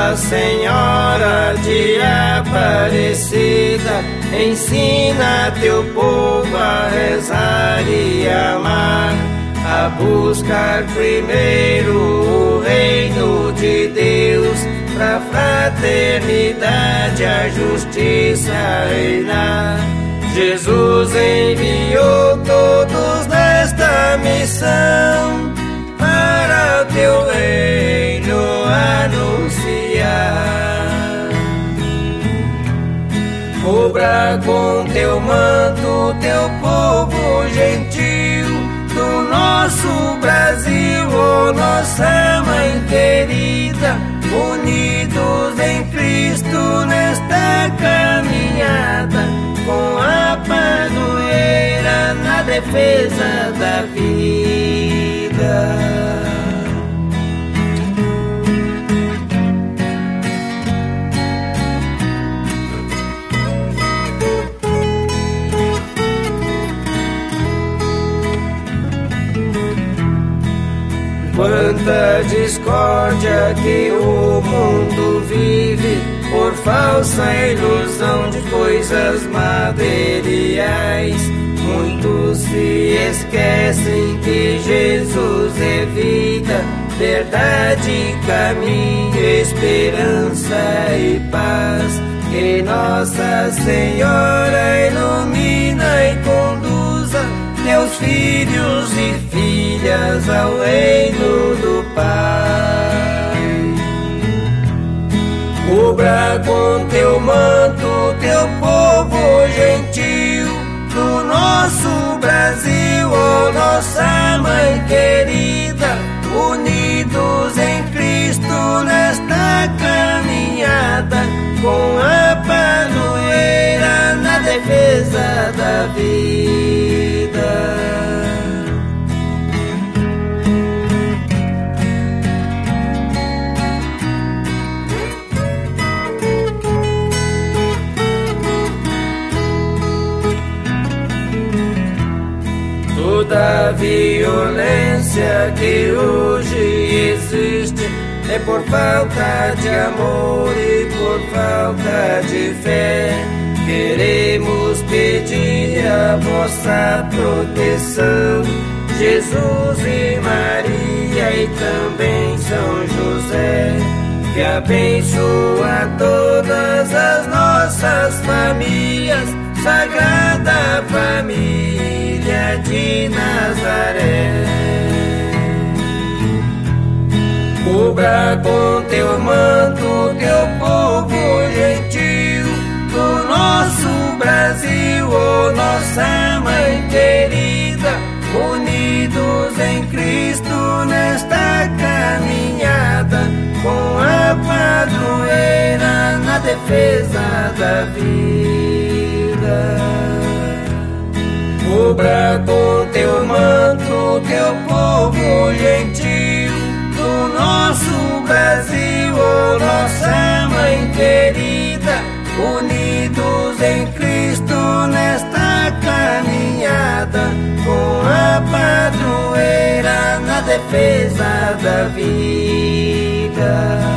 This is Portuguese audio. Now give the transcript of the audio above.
Nossa Senhora de Aparecida, ensina teu povo a rezar e amar, a buscar primeiro o reino de Deus, pra fraternidade a justiça reinar. Jesus enviou todos nesta missão, para o teu reino anunciar. Cubra com teu manto teu povo gentil, do nosso Brasil, oh nossa mãe querida, unidos em Cristo nesta caminhada, com a padroeira na defesa da vida. Quanta discórdia que o mundo vive, por falsa ilusão de coisas materiais. Muitos se esquecem que Jesus é vida, verdade, caminho, esperança e paz. Que Nossa Senhora ilumina e conduza teus filhos e filhas ao reino do Pai. Cubra com teu manto teu povo gentil, do nosso Brasil, oh nossa mãe querida, unidos em Cristo nesta caminhada, com a padroeira na defesa da vida. Toda violência que hoje existe é por falta de amor e por falta de fé. Queremos pedir a vossa proteção, Jesus e Maria e também São José, que abençoa todas as nossas famílias, Sagrada Família de Nazaré. Cubra com teu manto teu povo gentil, do nosso Brasil, oh nossa mãe querida, unidos em Cristo nesta caminhada, com a padroeira na defesa da vida. Cubra com teu manto teu povo gentil, do nosso Brasil, oh nossa mãe querida, unidos em Cristo nesta caminhada, com a padroeira na defesa da vida.